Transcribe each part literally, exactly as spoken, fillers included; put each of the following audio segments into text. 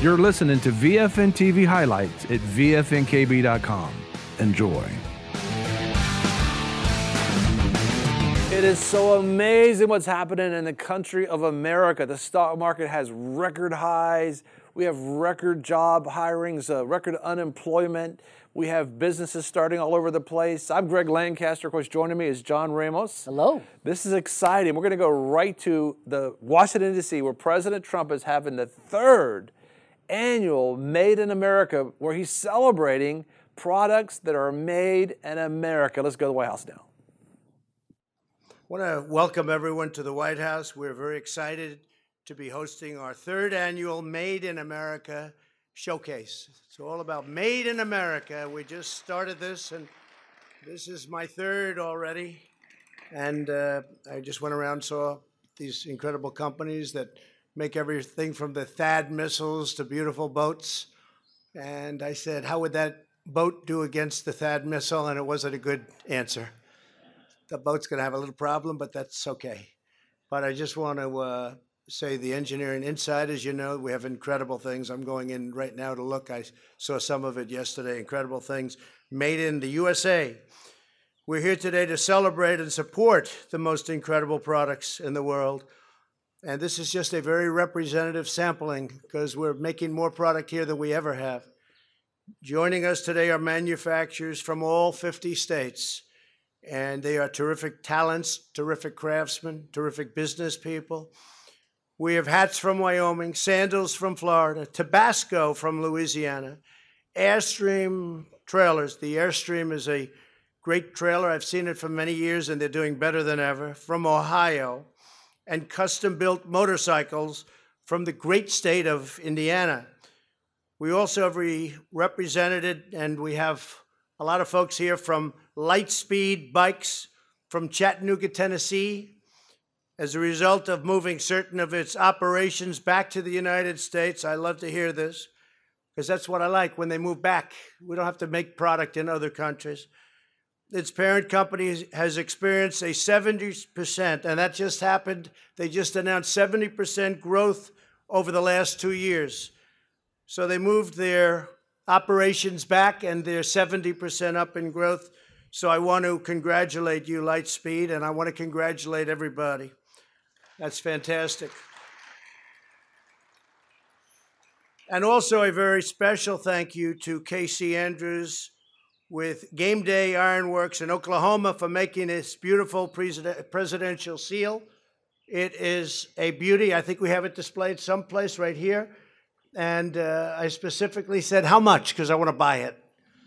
You're listening to V F N T V highlights at V F N K B dot com. Enjoy. It is so amazing what's happening in the country of America. The stock market has record highs. We have record job hirings, uh, record unemployment. We have businesses starting all over the place. I'm Greg Lancaster. Of course, joining me is John Ramos. Hello. This is exciting. We're going to go right to the Washington, D C, where President Trump is having the third annual Made in America, where he's celebrating products that are made in America. Let's go to the White House now. I want to welcome everyone to the White House. We're very excited to be hosting our third annual Made in America showcase. It's all about Made in America. We just started this, and this is my third already. And uh, I just went around and saw these incredible companies that make everything from the THAAD missiles to beautiful boats. And I said, how would that boat do against the THAAD missile? And it wasn't a good answer. The boat's going to have a little problem, but that's okay. But I just want to uh, say the engineering inside, as you know, we have incredible things. I'm going in right now to look. I saw some of it yesterday, incredible things made in the U S A. We're here today to celebrate and support the most incredible products in the world. And this is just a very representative sampling because we're making more product here than we ever have. Joining us today are manufacturers from all fifty states. And they are terrific talents, terrific craftsmen, terrific business people. We have hats from Wyoming, sandals from Florida, Tabasco from Louisiana, Airstream trailers. The Airstream is a great trailer. I've seen it for many years, and they're doing better than ever, from Ohio, and custom-built motorcycles from the great state of Indiana. We also have re- represented, and we have a lot of folks here from Lightspeed Bikes from Chattanooga, Tennessee. As a result of moving certain of its operations back to the United States, I love to hear this, because that's what I like, when they move back. We don't have to make product in other countries. Its parent company has experienced a seventy percent, and that just happened. They just announced seventy percent growth over the last two years. So they moved their operations back, and they're seventy percent up in growth. So I want to congratulate you, Lightspeed, and I want to congratulate everybody. That's fantastic. And also a very special thank you to Casey Andrews with Game Day Ironworks in Oklahoma for making this beautiful presidential seal. It is a beauty. I think we have it displayed someplace right here. And uh, I specifically said, how much? Because I want to buy it.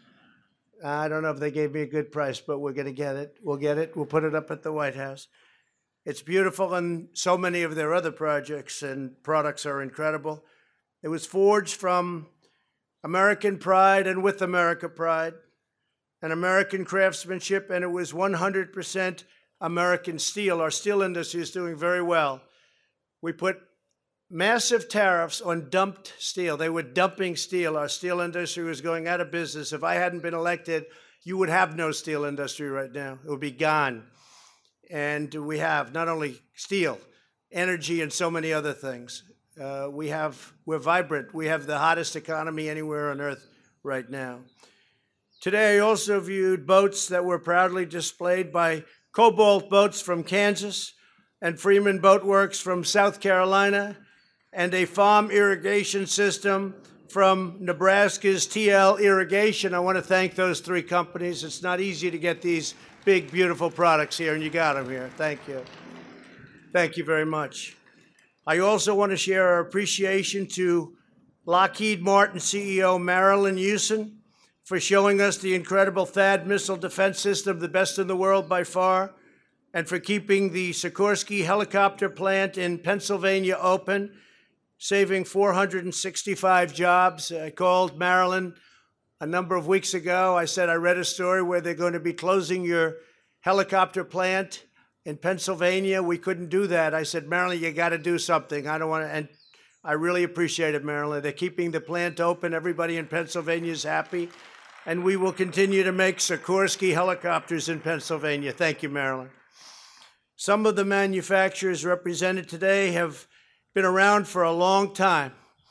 I don't know if they gave me a good price, but we're going to get it. We'll get it. We'll put it up at the White House. It's beautiful, and so many of their other projects and products are incredible. It was forged from American pride and with America pride, and American craftsmanship, and it was one hundred percent American steel. Our steel industry is doing very well. We put massive tariffs on dumped steel. They were dumping steel. Our steel industry was going out of business. If I hadn't been elected, you would have no steel industry right now. It would be gone. And we have not only steel, energy, and so many other things. Uh, we have, we're vibrant. We have the hottest economy anywhere on earth right now. Today, I also viewed boats that were proudly displayed by Cobalt Boats from Kansas and Freeman Boat Works from South Carolina, and a farm irrigation system from Nebraska's T L Irrigation. I want to thank those three companies. It's not easy to get these big, beautiful products here, and you got them here. Thank you. Thank you very much. I also want to share our appreciation to Lockheed Martin C E O Marillyn Hewson for showing us the incredible THAAD missile defense system, the best in the world by far, and for keeping the Sikorsky helicopter plant in Pennsylvania open, saving four hundred sixty-five jobs. I called Marillyn a number of weeks ago. I said, I read a story where they're going to be closing your helicopter plant in Pennsylvania. We couldn't do that. I said, Marillyn, you got to do something. I don't want to, and I really appreciate it, Marillyn. They're keeping the plant open. Everybody in Pennsylvania is happy. And we will continue to make Sikorsky helicopters in Pennsylvania. Thank you, Marillyn. Some of the manufacturers represented today have been around for a long time.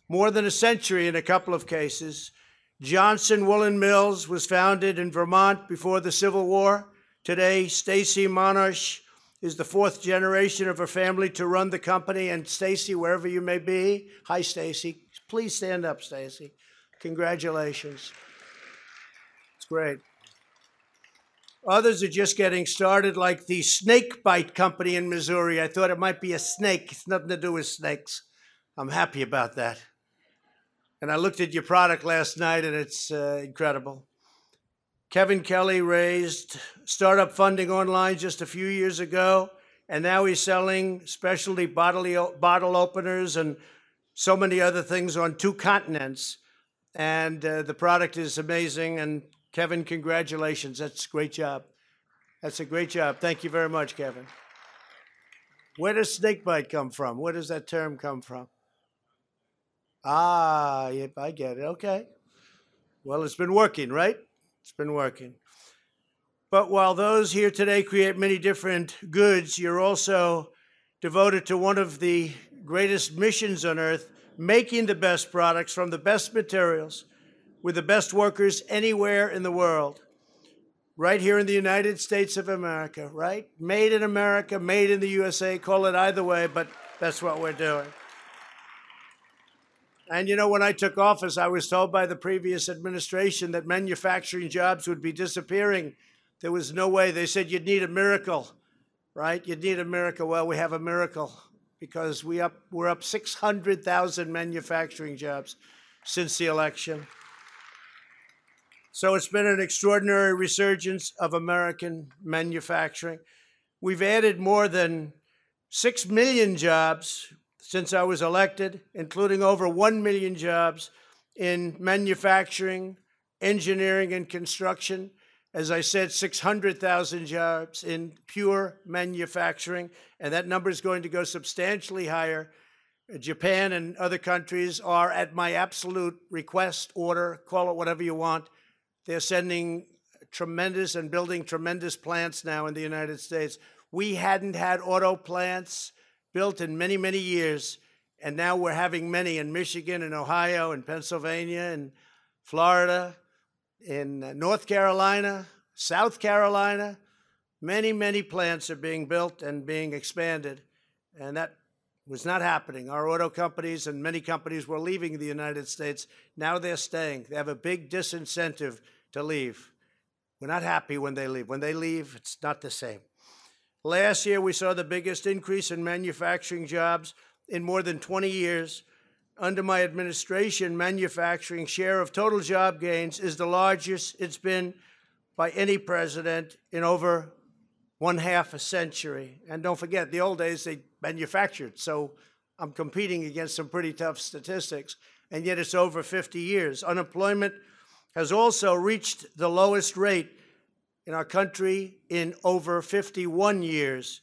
more than a century in a couple of cases. Johnson Woolen Mills was founded in Vermont before the Civil War. Today, Stacy Monarch is the fourth generation of her family to run the company. And Stacy, wherever you may be, hi, Stacy. Please stand up, Stacy. Congratulations. It's great. Others are just getting started, like the Snake Bite Company in Missouri. I thought it might be a snake. It's nothing to do with snakes. I'm happy about that. And I looked at your product last night, and it's uh, incredible. Kevin Kelly raised startup funding online just a few years ago, and now he's selling specialty bottle, bottle openers and so many other things on two continents. And uh, the product is amazing. And Kevin, congratulations. That's a great job. That's a great job. Thank you very much, Kevin. Where does snakebite come from? Where does that term come from? Ah, yep, I get it. Okay. Well, it's been working, right? It's been working. But while those here today create many different goods, you're also devoted to one of the greatest missions on earth, making the best products from the best materials with the best workers anywhere in the world. Right here in the United States of America, right? Made in America, made in the U S A, call it either way, but that's what we're doing. And you know, when I took office, I was told by the previous administration that manufacturing jobs would be disappearing. There was no way. They said you'd need a miracle, right? You'd need a miracle. Well, we have a miracle because we up, we're up six hundred thousand manufacturing jobs since the election. So it's been an extraordinary resurgence of American manufacturing. We've added more than six million jobs since I was elected, including over one million jobs in manufacturing, engineering, and construction. As I said, six hundred thousand jobs in pure manufacturing, and that number is going to go substantially higher. Japan and other countries are at my absolute request, order, call it whatever you want. They're sending tremendous and building tremendous plants now in the United States. We hadn't had auto plants built in many, many years, and now we're having many in Michigan and Ohio and Pennsylvania and Florida, in North Carolina, South Carolina. Many, many plants are being built and being expanded, and that was not happening. Our auto companies and many companies were leaving the United States. Now they're staying. They have a big disincentive to leave. We're not happy when they leave. When they leave, it's not the same. Last year, we saw the biggest increase in manufacturing jobs in more than twenty years. Under my administration, manufacturing share of total job gains is the largest it's been by any president in over one half a century. And don't forget, the old days, they manufactured. So I'm competing against some pretty tough statistics. And yet it's over fifty years. Unemployment has also reached the lowest rate in our country in over fifty-one years.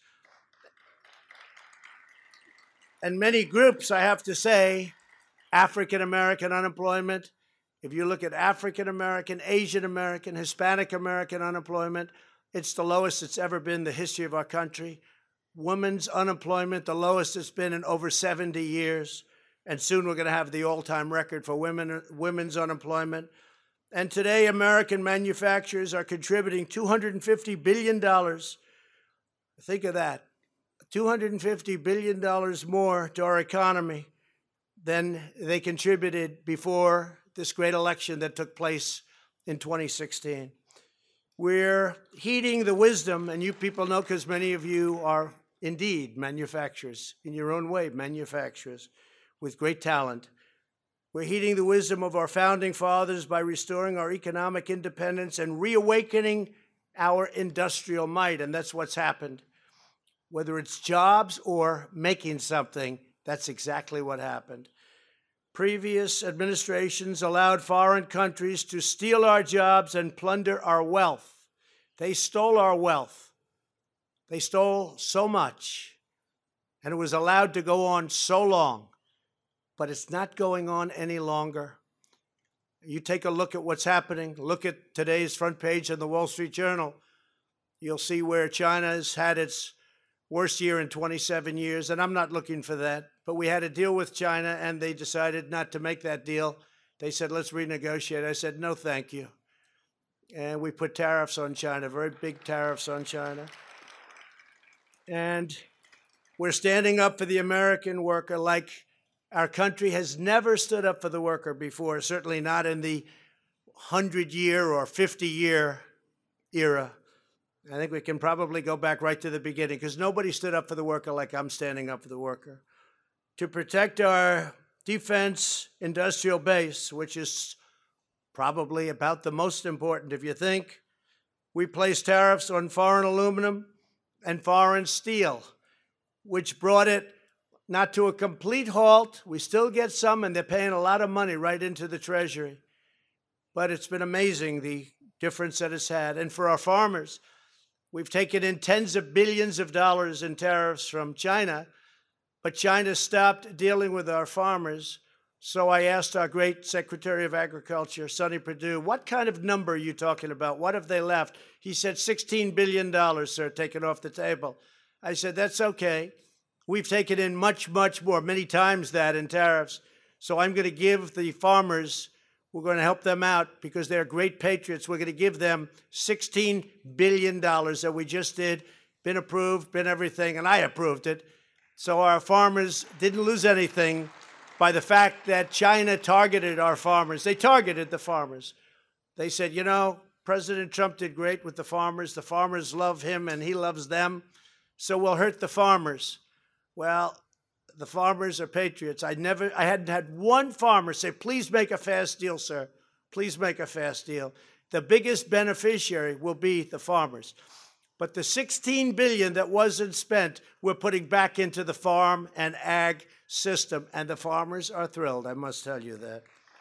And many groups, I have to say, African American unemployment, if you look at African American, Asian American, Hispanic American unemployment, it's the lowest it's ever been in the history of our country. Women's unemployment, the lowest it's been in over seventy years. And soon we're going to have the all-time record for women, women's unemployment. And today, American manufacturers are contributing two hundred fifty billion dollars. Think of that, two hundred fifty billion dollars more to our economy than they contributed before this great election that took place in twenty sixteen. We're heeding the wisdom, and you people know because many of you are indeed manufacturers, in your own way, manufacturers with great talent. We're heeding the wisdom of our founding fathers by restoring our economic independence and reawakening our industrial might, and that's what's happened. Whether it's jobs or making something, that's exactly what happened. Previous administrations allowed foreign countries to steal our jobs and plunder our wealth. They stole our wealth. They stole so much, and it was allowed to go on so long. But it's not going on any longer. You take a look at what's happening. Look at today's front page in the Wall Street Journal. You'll see where China has had its worst year in twenty-seven years, and I'm not looking for that. But we had a deal with China, and they decided not to make that deal. They said, let's renegotiate. I said, no, thank you. And we put tariffs on China, very big tariffs on China. And we're standing up for the American worker like our country has never stood up for the worker before, certainly not in the hundred-year or fifty-year era. I think we can probably go back right to the beginning because nobody stood up for the worker like I'm standing up for the worker. To protect our defense industrial base, which is probably about the most important. If you think, we placed tariffs on foreign aluminum and foreign steel, which brought it not to a complete halt. We still get some, and they're paying a lot of money right into the Treasury. But it's been amazing, the difference that it's had. And for our farmers, we've taken in tens of billions of dollars in tariffs from China, but China stopped dealing with our farmers. So I asked our great Secretary of Agriculture, Sonny Perdue, what kind of number are you talking about? What have they left? He said sixteen billion dollars, sir, taken off the table. I said, that's okay. We've taken in much, much more, many times that in tariffs. So I'm going to give the farmers, we're going to help them out because they're great patriots. We're going to give them sixteen billion dollars that we just did, been approved, been everything, and I approved it. So our farmers didn't lose anything by the fact that China targeted our farmers. They targeted the farmers. They said, you know, President Trump did great with the farmers. The farmers love him and he loves them. So we'll hurt the farmers. Well, the farmers are patriots. I never, I hadn't had one farmer say, please make a fast deal, sir. Please make a fast deal. The biggest beneficiary will be the farmers. But the sixteen billion dollars that wasn't spent, we're putting back into the farm and ag system. And the farmers are thrilled, I must tell you that.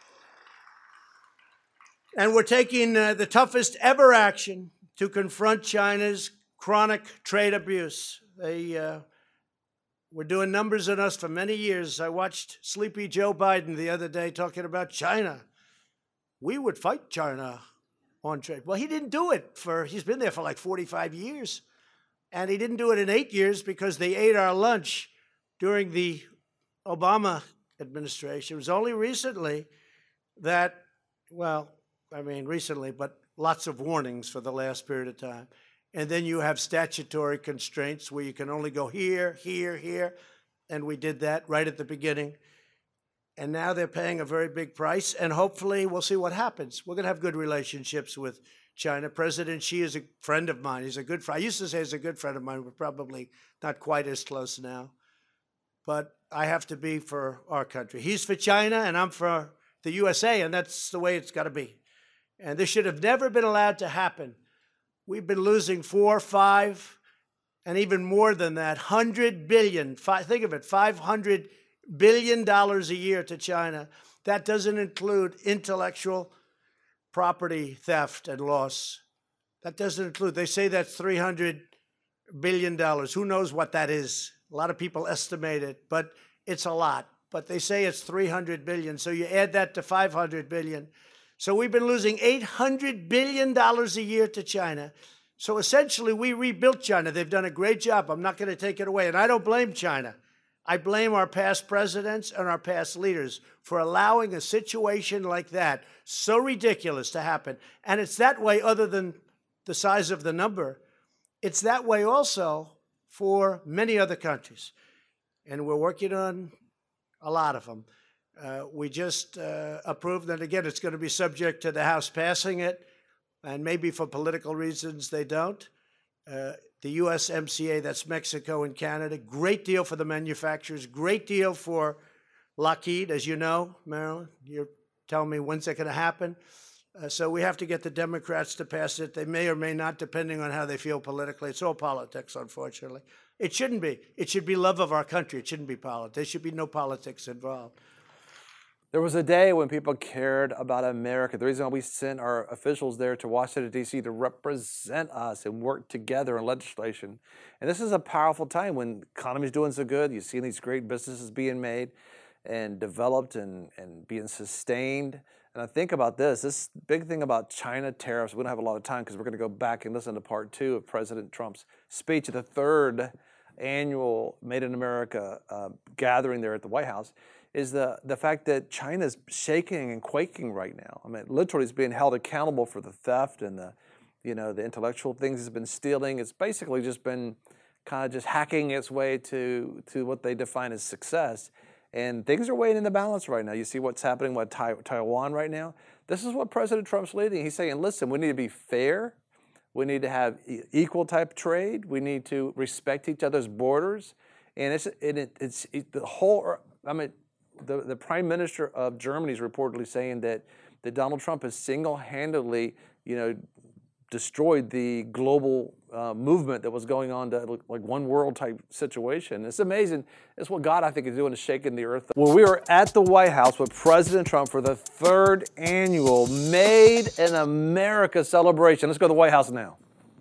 And we're taking uh, the toughest ever action to confront China's chronic trade abuse. They uh, were doing numbers on us for many years. I watched sleepy Joe Biden the other day talking about China. We would fight China on trade. Well, he didn't do it for, he's been there for like forty-five years. And he didn't do it in eight years because they ate our lunch during the Obama administration. It was only recently that, well, I mean recently, but lots of warnings for the last period of time. And then you have statutory constraints where you can only go here, here, here. And we did that right at the beginning. And now they're paying a very big price. And hopefully we'll see what happens. We're going to have good relationships with China. President Xi is a friend of mine. He's a good friend. I used to say he's a good friend of mine. We're probably not quite as close now. But I have to be for our country. He's for China and I'm for the U S A. And that's the way it's got to be. And this should have never been allowed to happen. We've been losing four, five, and even more than that, one hundred billion dollars, five, think of it, five hundred billion dollars a year to China. That doesn't include intellectual property theft and loss. That doesn't include, they say that's three hundred billion dollars. Who knows what that is? A lot of people estimate it, but it's a lot. But they say it's three hundred billion dollars. So you add that to five hundred billion dollars. So we've been losing eight hundred billion dollars a year to China. So essentially, we rebuilt China. They've done a great job. I'm not going to take it away. And I don't blame China. I blame our past presidents and our past leaders for allowing a situation like that, so ridiculous, to happen. And it's that way, other than the size of the number, it's that way also for many other countries. And we're working on a lot of them. Uh, we just uh, approved, and again, it's going to be subject to the House passing it, and maybe for political reasons they don't. Uh, the U S M C A, that's Mexico and Canada, great deal for the manufacturers, great deal for Lockheed, as you know, Marilyn. You're telling me when's that going to happen? Uh, so we have to get the Democrats to pass it. They may or may not, depending on how they feel politically. It's all politics, unfortunately. It shouldn't be. It should be love of our country. It shouldn't be politics. There should be no politics involved. There was a day when people cared about America. The reason why we sent our officials there to Washington, D C to represent us and work together on legislation. And this is a powerful time when the economy is doing so good. You've seen these great businesses being made and developed and, and being sustained. And I think about this, this big thing about China tariffs, we don't have a lot of time because we're going to go back and listen to part two of President Trump's speech at the third annual Made in America uh, gathering there at the White House, is the, the fact that China's shaking and quaking right now. I mean, literally it's being held accountable for the theft and the, you know, the intellectual things it's been stealing. It's basically just been kind of just hacking its way to, to what they define as success. And things are weighing in the balance right now. You see what's happening with tai Taiwan right now? This is what President Trump's leading. He's saying, listen, we need to be fair. We need to have equal type trade. We need to respect each other's borders. And it's, it, it's it, the whole, I mean, the, the Prime Minister of Germany is reportedly saying that, that Donald Trump has single-handedly, you know, destroyed the global uh, movement that was going on to like one world type situation. It's amazing. It's what God, I think, is doing, is shaking the earth. Well, we were at the White House with President Trump for the third annual Made in America celebration. Let's go to the White House now.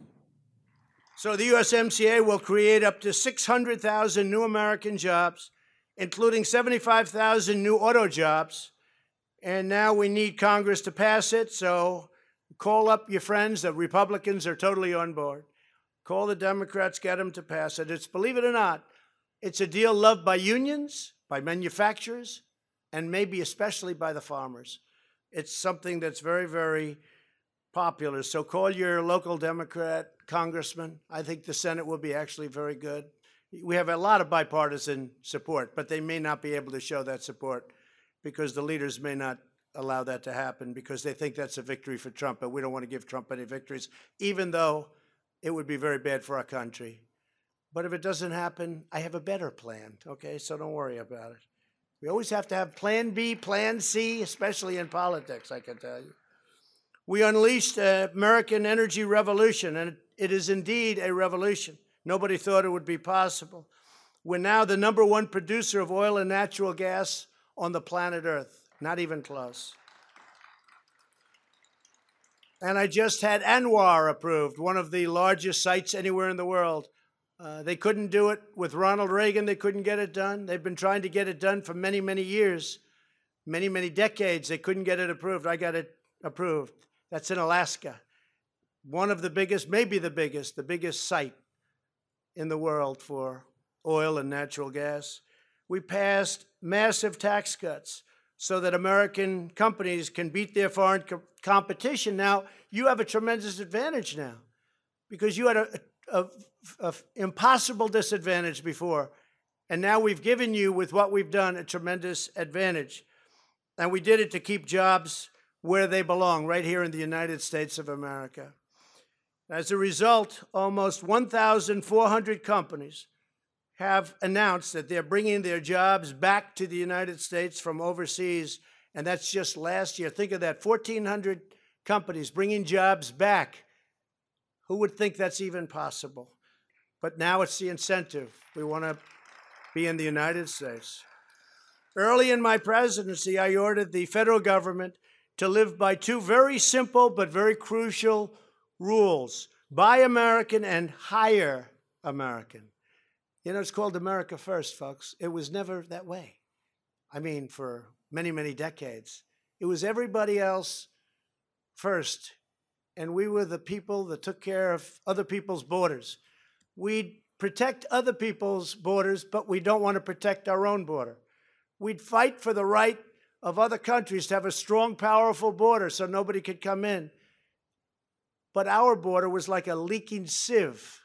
So the U S M C A will create up to six hundred thousand new American jobs, including seventy-five thousand new auto jobs. And now we need Congress to pass it, so call up your friends. The Republicans are totally on board. Call the Democrats, get them to pass it. It's, believe it or not, it's a deal loved by unions, by manufacturers, and maybe especially by the farmers. It's something that's very, very popular. So call your local Democrat congressman. I think the Senate will be actually very good. We have a lot of bipartisan support, but they may not be able to show that support because the leaders may not allow that to happen because they think that's a victory for Trump, but we don't want to give Trump any victories, even though it would be very bad for our country. But if it doesn't happen, I have a better plan, okay? So don't worry about it. We always have to have plan B, plan C, especially in politics, I can tell you. We unleashed an American energy revolution, and it is indeed a revolution. Nobody thought it would be possible. We're now the number one producer of oil and natural gas on the planet Earth. Not even close. And I just had ANWR approved, one of the largest sites anywhere in the world. Uh, they couldn't do it with Ronald Reagan. They couldn't get it done. They've been trying to get it done for many, many years, many, many decades. They couldn't get it approved. I got it approved. That's in Alaska. One of the biggest, maybe the biggest, the biggest site in the world for oil and natural gas. We passed massive tax cuts so that American companies can beat their foreign co competition. Now, you have a tremendous advantage now because you had a, a, a, a impossible disadvantage before. And now we've given you, with what we've done, a tremendous advantage. And we did it to keep jobs where they belong, right here in the United States of America. As a result, almost one thousand four hundred companies have announced that they're bringing their jobs back to the United States from overseas, and that's just last year. Think of that, fourteen hundred companies bringing jobs back. Who would think that's even possible? But now it's the incentive. We want to be in the United States. Early in my presidency, I ordered the federal government to live by two very simple but very crucial rules: buy American and hire American. You know, it's called America First, folks. It was never that way. I mean, for many, many decades. It was everybody else first, and we were the people that took care of other people's borders. We'd protect other people's borders, but we don't want to protect our own border. We'd fight for the right of other countries to have a strong, powerful border so nobody could come in. But our border was like a leaking sieve.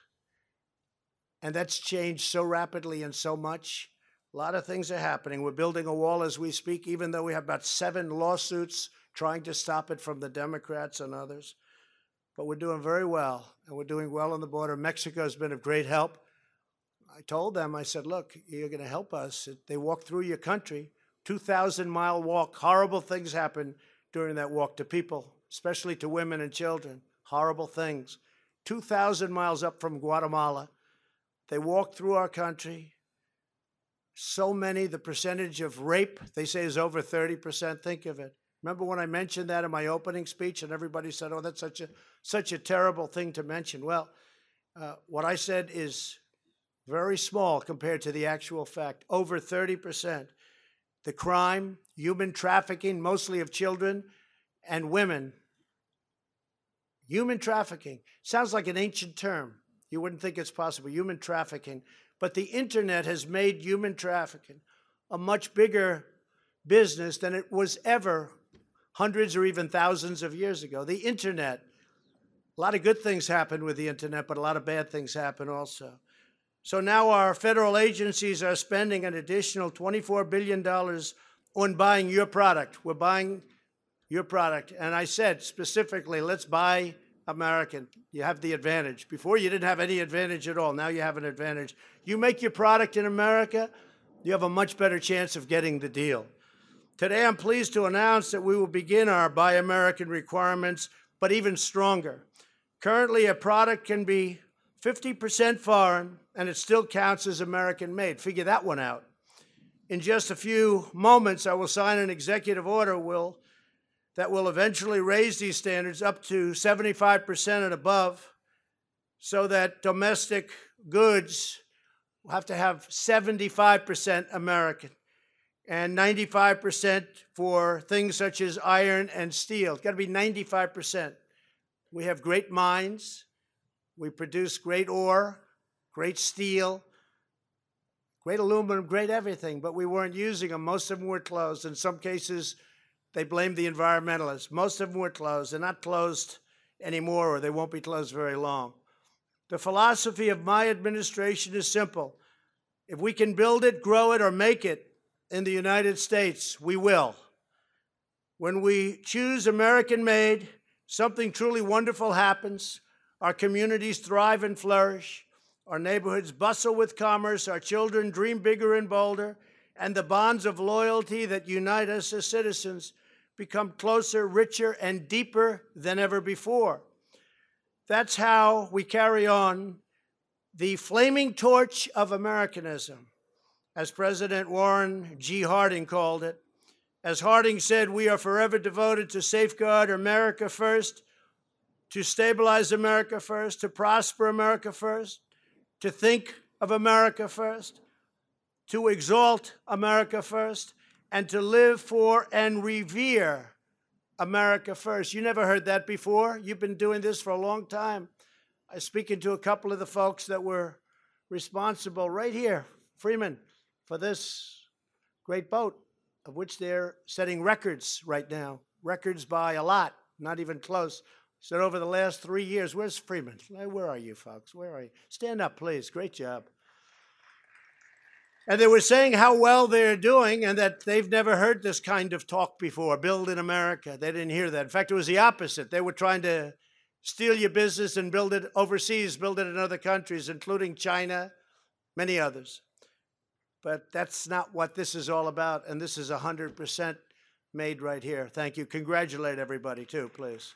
And that's changed so rapidly and so much. A lot of things are happening. We're building a wall as we speak, even though we have about seven lawsuits trying to stop it from the Democrats and others. But we're doing very well, and we're doing well on the border. Mexico has been of great help. I told them, I said, look, you're going to help us. They walk through your country, two thousand mile walk. Horrible things happen during that walk to people, especially to women and children. Horrible things. two thousand miles up from Guatemala. They walk through our country. So many, the percentage of rape, they say, is over thirty percent. Think of it. Remember when I mentioned that in my opening speech and everybody said, oh, that's such a, such a terrible thing to mention. Well, uh, what I said is very small compared to the actual fact. Over thirty percent. The crime, human trafficking, mostly of children and women. Human trafficking. Sounds like an ancient term. You wouldn't think it's possible. Human trafficking. but the internet has made human trafficking a much bigger business than it was ever hundreds or even thousands of years ago. The internet, a lot of good things happen with the internet, but a lot of bad things happen also. So now our federal agencies are spending an additional twenty-four billion dollars on buying your product. We're buying your product. And I said specifically, let's buy American. You have the advantage. Before you didn't have any advantage at all. Now you have an advantage. You make your product in America, you have a much better chance of getting the deal. Today I'm pleased to announce that we will begin our Buy American requirements, but even stronger. Currently, a product can be fifty percent foreign, and it still counts as American-made. Figure that one out. In just a few moments, I will sign an executive order will, that will eventually raise these standards up to seventy-five percent and above, so that domestic goods will have to have seventy-five percent American and ninety-five percent for things such as iron and steel. It's got to be ninety-five percent. We have great mines. We produce great ore, great steel, great aluminum, great everything, but we weren't using them. Most of them were closed. In some cases, they blamed the environmentalists. Most of them were closed. They're not closed anymore, or they won't be closed very long. The philosophy of my administration is simple. If we can build it, grow it, or make it in the United States, we will. When we choose American-made, something truly wonderful happens. Our communities thrive and flourish. Our neighborhoods bustle with commerce. Our children dream bigger and bolder. And the bonds of loyalty that unite us as citizens become closer, richer, and deeper than ever before. That's how we carry on the flaming torch of Americanism, as President Warren G. Harding called it. As Harding said, we are forever devoted to safeguard America first, to stabilize America first, to prosper America first, to think of America first, to exalt America first, and to live for and revere America first. You never heard that before. You've been doing this for a long time. I was speaking to a couple of the folks that were responsible right here, Freeman, for this great boat, of which they're setting records right now. Records by a lot, not even close. So over the last three years, where's Freeman? Where are you, folks? Where are you? Stand up, please. Great job. And they were saying how well they're doing and that they've never heard this kind of talk before, build in America. They didn't hear that. In fact, it was the opposite. They were trying to steal your business and build it overseas, build it in other countries, including China, many others. But that's not what this is all about, and this is one hundred percent made right here. Thank you. Congratulate everybody, too, please.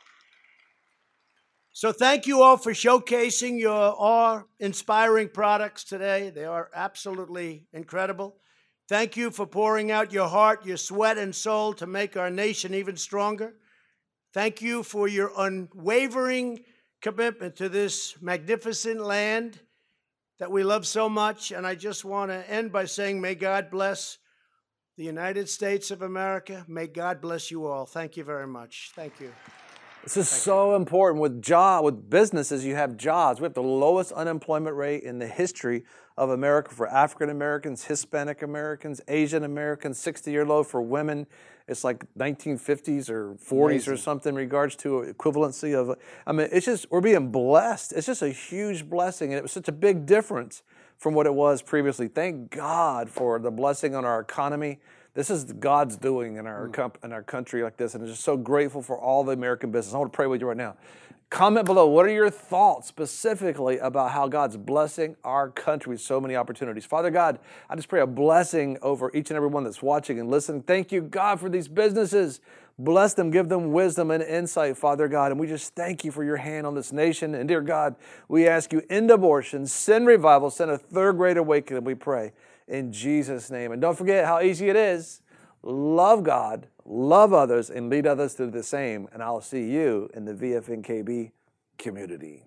So thank you all for showcasing your awe-inspiring products today. They are absolutely incredible. Thank you for pouring out your heart, your sweat, and soul to make our nation even stronger. Thank you for your unwavering commitment to this magnificent land that we love so much. And I just want to end by saying, may God bless the United States of America. May God bless you all. Thank you very much. Thank you. This is so important. With job, with businesses, you have jobs. We have the lowest unemployment rate in the history of America for African Americans, Hispanic Americans, Asian Americans, sixty-year low for women. It's like nineteen fifties or forties Amazing. Or something in regards to equivalency of, I mean, it's just, we're being blessed. It's just a huge blessing, and it was such a big difference from what it was previously. Thank God for the blessing on our economy. This is God's doing in our, mm. in our country like this, and I'm just so grateful for all the American business. I want to pray with you right now. Comment below, what are your thoughts specifically about how God's blessing our country with so many opportunities? Father God, I just pray a blessing over each and every one that's watching and listening. Thank you, God, for these businesses. Bless them, give them wisdom and insight, Father God. And we just thank you for your hand on this nation. And dear God, we ask you, end abortion, send revival, send a third great awakening, we pray in Jesus' name. And don't forget how easy it is. Love God, love others, and lead others to do the same. And I'll see you in the V F N K B community.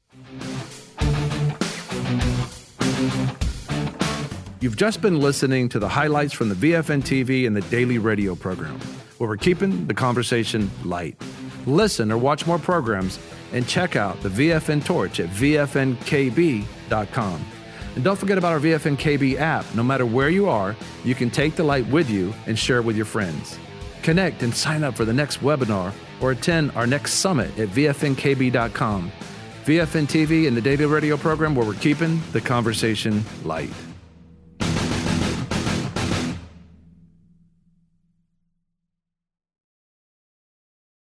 You've just been listening to the highlights from the V F N T V and the daily radio program, where we're keeping the conversation light. Listen or watch more programs and check out the V F N Torch at V F N K B dot com. And don't forget about our V F N K B app. No matter where you are, you can take the light with you and share it with your friends. Connect and sign up for the next webinar or attend our next summit at V F N K B dot com. V F N T V and the Daily Radio program, where we're keeping the conversation light.